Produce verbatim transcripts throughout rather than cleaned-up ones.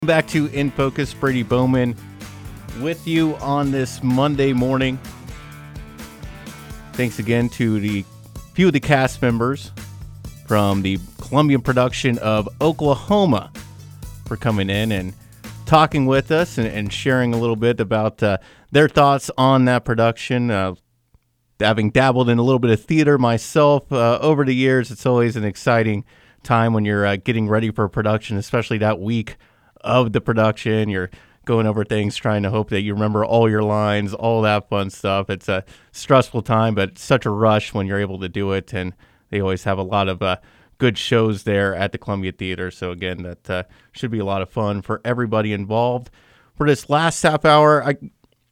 Back to In Focus. Brady Bowman with you on this Monday morning. Thanks again to the few of the cast members from the Columbian production of Oklahoma for coming in and talking with us and, and sharing a little bit about uh, their thoughts on that production. Uh, having dabbled in a little bit of theater myself uh, over the years, it's always an exciting time when you're uh, getting ready for a production, especially that week of the production. You're going over things, trying to hope that you remember all your lines, all that fun stuff. It's a stressful time, but such a rush when you're able to do it. And they always have a lot of uh, good shows there at the Columbia Theater. So again, that uh, should be a lot of fun for everybody involved. For this last half hour, I,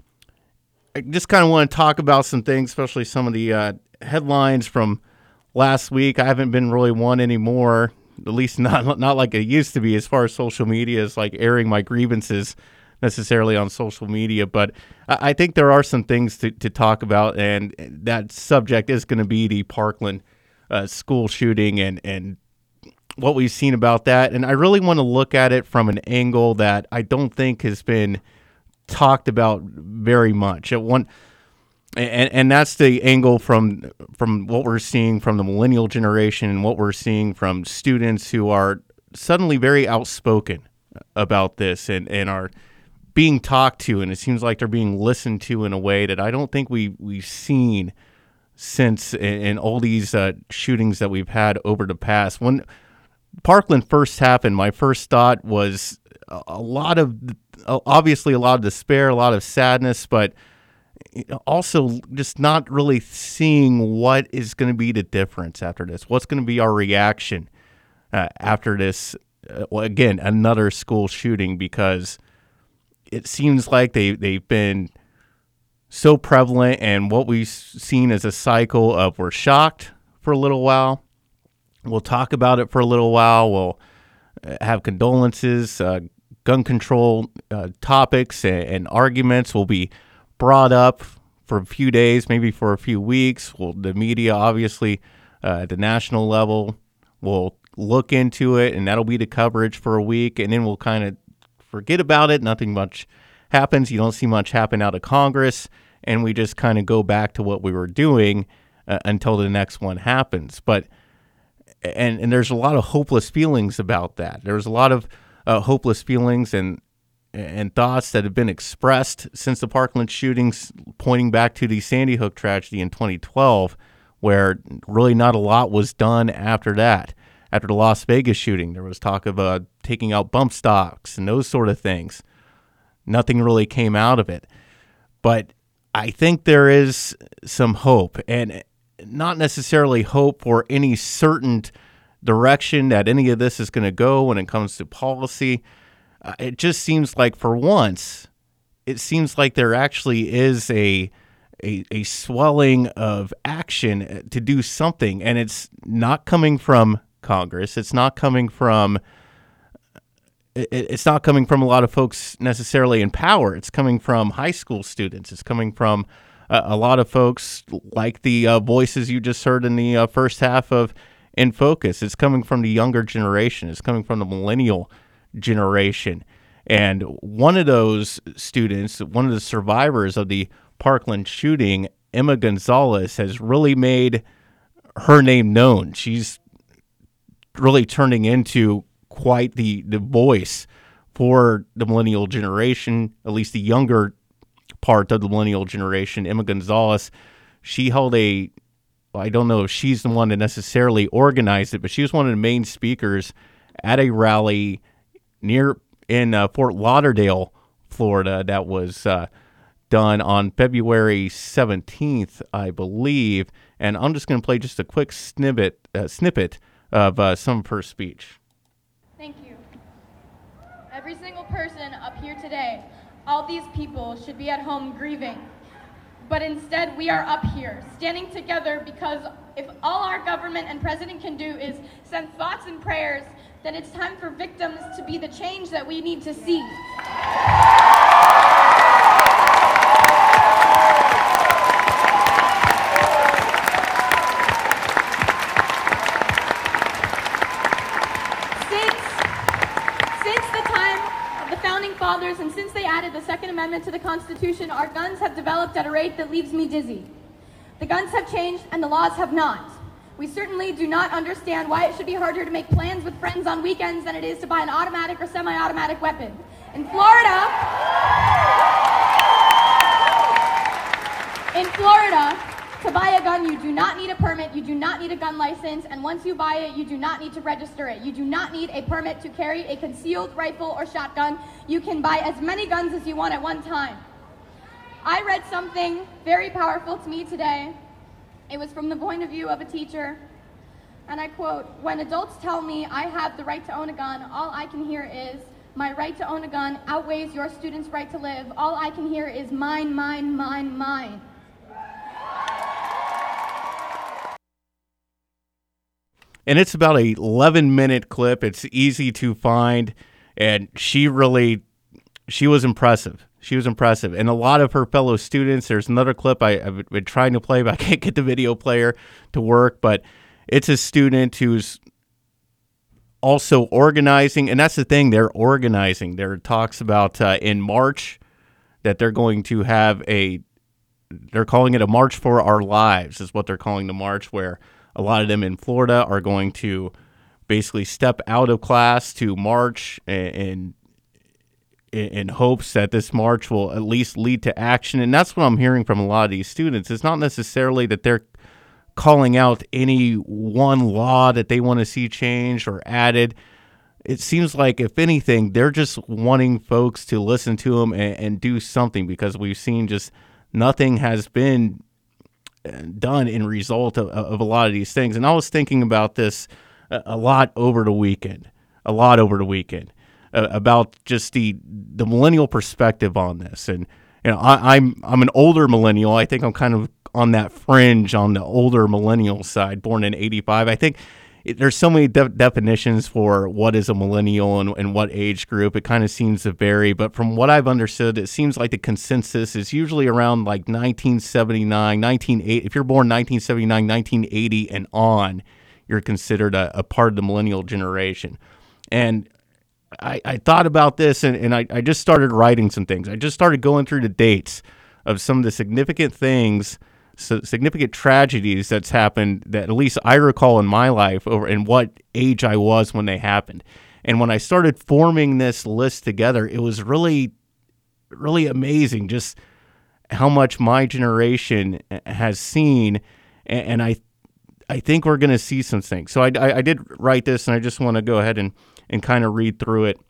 I just kind of want to talk about some things, especially some of the uh, headlines from last week. I haven't been really one anymore. At least not not like it used to be as far as social media is like airing my grievances necessarily on social media. But I think there are some things to, to talk about, and that subject is going to be the Parkland uh, school shooting and, and what we've seen about that. And I really want to look at it from an angle that I don't think has been talked about very much. At one And and that's the angle from from what we're seeing from the millennial generation and what we're seeing from students who are suddenly very outspoken about this and, and are being talked to, and it seems like they're being listened to in a way that I don't think we, we've seen since in, in all these uh, shootings that we've had over the past. When Parkland first happened, my first thought was a, a lot of, obviously a lot of despair, a lot of sadness, but also just not really seeing what is going to be the difference after this. What's going to be our reaction uh, after this? Uh, well, again, another school shooting, because it seems like they, they've been so prevalent, and what we've seen is a cycle of we're shocked for a little while. We'll talk about it for a little while. We'll have condolences, uh, gun control uh, topics and, and arguments will be brought up for a few days, maybe for a few weeks. Well, the media, obviously, uh, at the national level, will look into it, and that'll be the coverage for a week, and then we'll kind of forget about it. Nothing much happens. You don't see much happen out of Congress, and we just kind of go back to what we were doing uh, until the next one happens. But and and there's a lot of hopeless feelings about that. There's a lot of uh, hopeless feelings and and thoughts that have been expressed since the Parkland shootings, pointing back to the Sandy Hook tragedy in twenty twelve, where really not a lot was done after that. After the Las Vegas shooting, there was talk of uh, taking out bump stocks and those sort of things. Nothing really came out of it. But I think there is some hope, and not necessarily hope for any certain direction that any of this is going to go when it comes to policy. Uh, it just seems like for once, it seems like there actually is a, a a swelling of action to do something, and it's not coming from Congress. It's not coming from it, it's not coming from a lot of folks necessarily in power. It's coming from high school students. It's coming from uh, a lot of folks like the uh, voices you just heard in the uh, first half of In Focus. It's coming from the younger generation. It's coming from the millennial generation. And one of those students, one of the survivors of the Parkland shooting, Emma Gonzalez, has really made her name known. She's really turning into quite the, the voice for the millennial generation, at least the younger part of the millennial generation. Emma Gonzalez, she held a, well, I don't know if she's the one that necessarily organized it, but she was one of the main speakers at a rally near in uh, Fort Lauderdale, Florida, that was uh, done on February seventeenth, I believe. And I'm just going to play just a quick snippet, uh, snippet of uh, some of her speech. Thank you. Every single person up here today, all these people should be at home grieving. But instead, we are up here, standing together, because if all our government and president can do is send thoughts and prayers, then it's time for victims to be the change that we need to see. Since, since the time of fathers, and since they added the Second Amendment to the Constitution, our guns have developed at a rate that leaves me dizzy. The guns have changed and the laws have not. We certainly do not understand why it should be harder to make plans with friends on weekends than it is to buy an automatic or semi-automatic weapon. In Florida, in Florida, to buy a gun, you do not need a permit, you do not need a gun license, and once you buy it, you do not need to register it. You do not need a permit to carry a concealed rifle or shotgun. You can buy as many guns as you want at one time. I read something very powerful to me today. It was from the point of view of a teacher, and I quote, "When adults tell me I have the right to own a gun, all I can hear is, my right to own a gun outweighs your student's right to live. All I can hear is mine, mine, mine, mine." And it's about a eleven minute clip. It's easy to find. And she really, she was impressive. She was impressive. And a lot of her fellow students, there's another clip I, I've been trying to play, but I can't get the video player to work. But it's a student who's also organizing. And that's the thing, they're organizing. There are talks about uh, in March that they're going to have a, they're calling it a March for Our Lives is what they're calling the march, where a lot of them in Florida are going to basically step out of class to march and in, in hopes that this march will at least lead to action. And that's what I'm hearing from a lot of these students. It's not necessarily that they're calling out any one law that they want to see changed or added. It seems like, if anything, they're just wanting folks to listen to them and, and do something, because we've seen just nothing has been done in result of, of a lot of these things. And I was thinking about this a, a lot over the weekend, a lot over the weekend, uh, about just the the millennial perspective on this. And you know, I, I'm I'm an older millennial. I think I'm kind of on that fringe on the older millennial side, born in eighty-five. I think it, there's so many de- definitions for what is a millennial and, and what age group. It kind of seems to vary, but from what I've understood, it seems like the consensus is usually around like nineteen seventy-nine, nineteen eighty. If you're born nineteen seventy-nine, nineteen eighty and on, you're considered a, a part of the millennial generation. And I, I thought about this, and, and I, I just started writing some things. I just started going through the dates of some of the significant things, so significant tragedies that's happened that at least I recall in my life over and what age I was when they happened. And when I started forming this list together, it was really, really amazing just how much my generation has seen. And, and I I think we're going to see some things. So I, I, I did write this, and I just want to go ahead and, and kind of read through it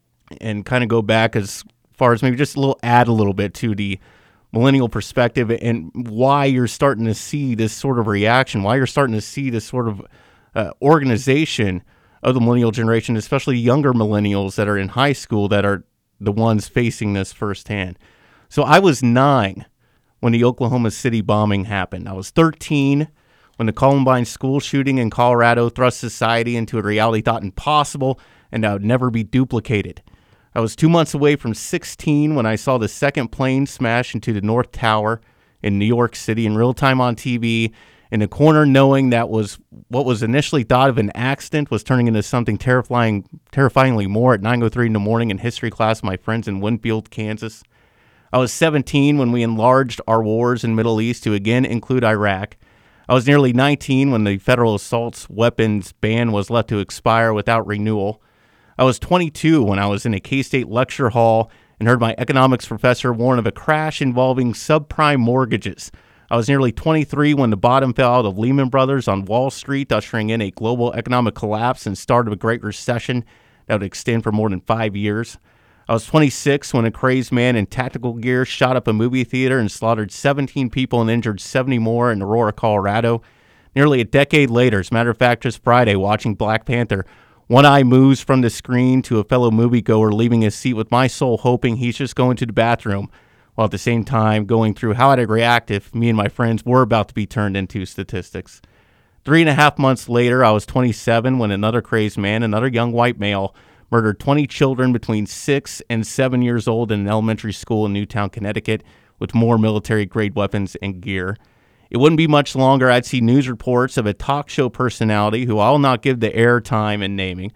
and kind of go back as far as maybe just a little add a little bit to the millennial perspective and why you're starting to see this sort of reaction, why you're starting to see this sort of uh, organization of the millennial generation, especially younger millennials that are in high school that are the ones facing this firsthand. So I was nine when the Oklahoma City bombing happened. I was thirteen when the Columbine school shooting in Colorado thrust society into a reality thought impossible and that would never be duplicated. I was two months away from sixteen when I saw the second plane smash into the North Tower in New York City in real time on T V. In the corner, knowing that was what was initially thought of an accident was turning into something terrifying, terrifyingly more at nine oh three in the morning in history class with my friends in Winfield, Kansas. I was seventeen when we enlarged our wars in Middle East to again include Iraq. I was nearly nineteen when the federal assault weapons ban was left to expire without renewal. I was twenty-two when I was in a K-State lecture hall and heard my economics professor warn of a crash involving subprime mortgages. I was nearly twenty-three when the bottom fell out of Lehman Brothers on Wall Street, ushering in a global economic collapse and start of a Great Recession that would extend for more than five years. I was twenty-six when a crazed man in tactical gear shot up a movie theater and slaughtered seventeen people and injured seventy more in Aurora, Colorado. Nearly a decade later, as a matter of fact, just Friday, watching Black Panther, one eye moves from the screen to a fellow moviegoer leaving his seat with my soul hoping he's just going to the bathroom, while at the same time going through how I'd react if me and my friends were about to be turned into statistics. Three and a half months later, I was twenty-seven when another crazed man, another young white male, murdered twenty children between six and seven years old in an elementary school in Newtown, Connecticut, with more military-grade weapons and gear. It wouldn't be much longer I'd see news reports of a talk show personality, who I'll not give the airtime and naming,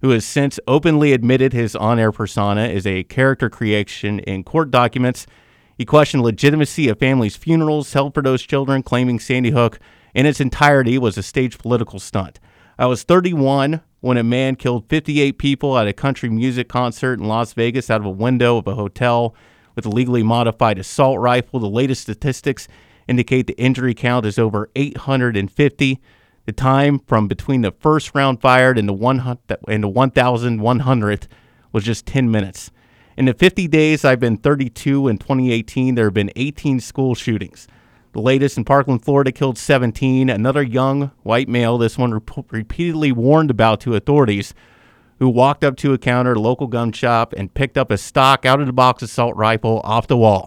who has since openly admitted his on-air persona is a character creation in court documents. He questioned legitimacy of families' funerals held for those children, claiming Sandy Hook in its entirety was a staged political stunt. I was thirty-one when a man killed fifty-eight people at a country music concert in Las Vegas out of a window of a hotel with a legally modified assault rifle. The latest statistics indicate the injury count is over eight hundred fifty. The time from between the first round fired and the one and the one thousand one hundredth was just ten minutes. In the fifty days I've been thirty-two in twenty eighteen, there have been eighteen school shootings. The latest in Parkland, Florida, killed seventeen. Another young white male, this one rep- repeatedly warned about to authorities, who walked up to a counter at a local gun shop and picked up a stock out-of-the-box assault rifle off the wall.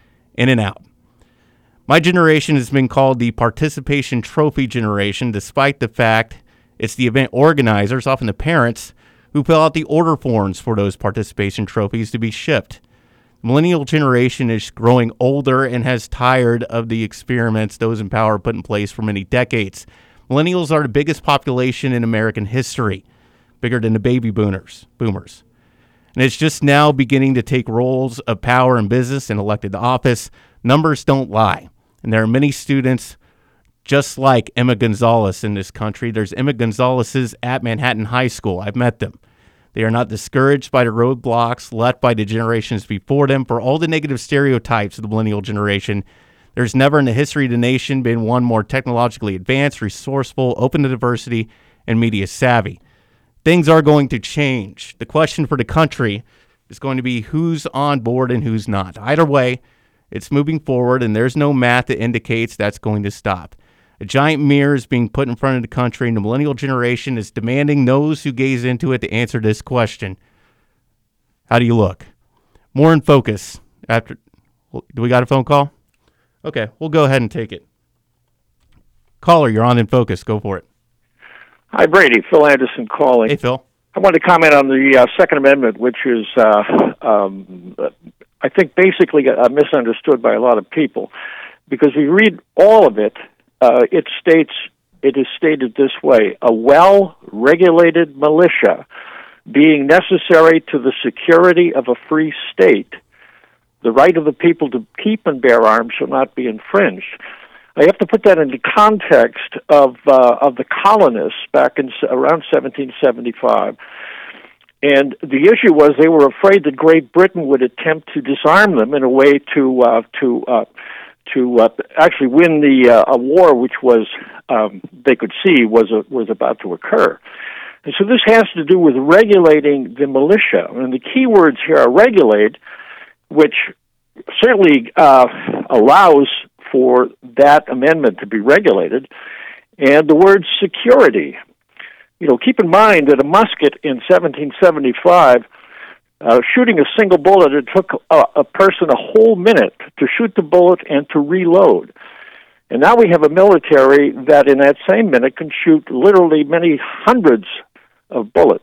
In and out. My generation has been called the participation trophy generation, despite the fact it's the event organizers, often the parents, who fill out the order forms for those participation trophies to be shipped. The millennial generation is growing older and has tired of the experiments those in power put in place for many decades. Millennials are the biggest population in American history, bigger than the baby boomers. boomers. And it's just now beginning to take roles of power in business and elected office. Numbers don't lie. And there are many students just like Emma Gonzalez in this country. There's Emma Gonzalez's at Manhattan High School. I've met them. They are not discouraged by the roadblocks left by the generations before them. For all the negative stereotypes of the millennial generation, there's never in the history of the nation been one more technologically advanced, resourceful, open to diversity, and media savvy. Things are going to change. The question for the country is going to be who's on board and who's not. Either way, it's moving forward, and there's no math that indicates that's going to stop. A giant mirror is being put in front of the country, and the millennial generation is demanding those who gaze into it to answer this question. How do you look? More in focus. After, do we got a phone call? Okay, we'll go ahead and take it. Caller, you're on In Focus. Go for it. Hi, Brady. Phil Anderson calling. Hey, Phil. I wanted to comment on the uh, Second Amendment, which is, uh, um, I think, basically uh, misunderstood by a lot of people. Because if you read all of it, uh, it states, it is stated this way: a well-regulated militia being necessary to the security of a free state, the right of the people to keep and bear arms shall not be infringed. I have to put that into context of uh, of the colonists back in around seventeen seventy-five. And the issue was they were afraid that Great Britain would attempt to disarm them in a way to uh, to uh, to uh, actually win the uh, a war which was um, they could see was a, was about to occur. And so this has to do with regulating the militia. And the key words here are regulate, which certainly uh, allows for that amendment to be regulated, and the word security. You know, keep in mind that a musket in seventeen seventy-five, uh, shooting a single bullet, it took a, a person a whole minute to shoot the bullet and to reload. And now we have a military that in that same minute can shoot literally many hundreds of bullets.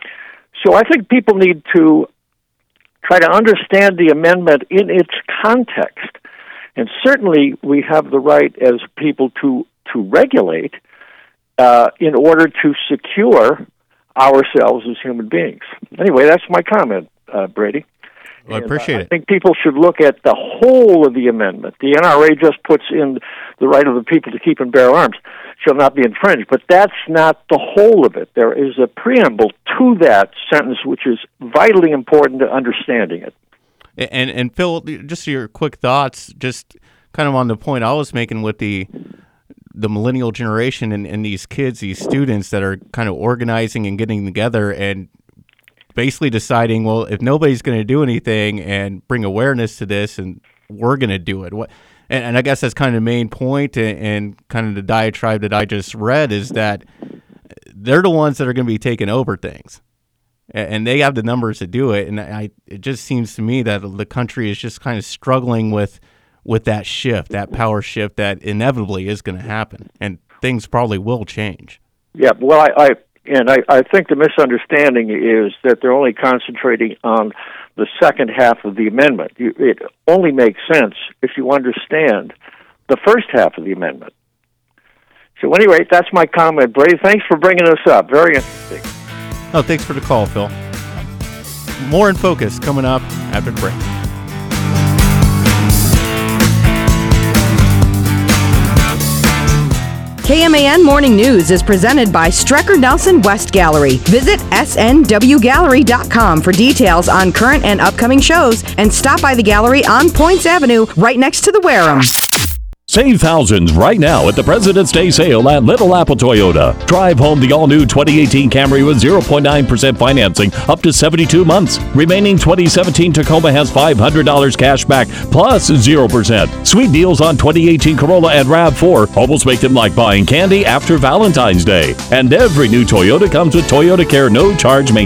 So I think people need to try to understand the amendment in its context. And certainly we have the right as people to, to regulate uh, in order to secure ourselves as human beings. Anyway, that's my comment, uh, Brady. Well, I appreciate and, uh, it. I think people should look at the whole of the amendment. The N R A just puts in the right of the people to keep and bear arms shall not be infringed, but that's not the whole of it. There is a preamble to that sentence which is vitally important to understanding it. And and Phil, just your quick thoughts, just kind of on the point I was making with the the millennial generation and, and these kids, these students that are kind of organizing and getting together and basically deciding, well, if nobody's going to do anything and bring awareness to this, and we're going to do it. What? And, and I guess that's kind of the main point, and, and kind of the diatribe that I just read is that they're the ones that are going to be taking over things. And they have the numbers to do it, and I, it just seems to me that the country is just kind of struggling with with that shift, that power shift that inevitably is going to happen, and things probably will change. Yeah, well, I, I and I, I think the misunderstanding is that they're only concentrating on the second half of the amendment. You, it only makes sense if you understand the first half of the amendment. So anyway, that's my comment, Brady. Thanks for bringing us up. Very interesting. Oh, thanks for the call, Phil. More in Focus coming up after the break. K M A N Morning News is presented by Strecker Nelson West Gallery. Visit S N W gallery dot com for details on current and upcoming shows, and stop by the gallery on Points Avenue right next to the Wareham. Save thousands right now at the President's Day sale at Little Apple Toyota. Drive home the all-new twenty eighteen Camry with zero point nine percent financing up to seventy-two months. Remaining twenty seventeen Tacoma has five hundred dollars cash back plus zero percent. Sweet deals on twenty eighteen Corolla and RAV four almost make them like buying candy after Valentine's Day. And every new Toyota comes with Toyota Care no-charge maintenance.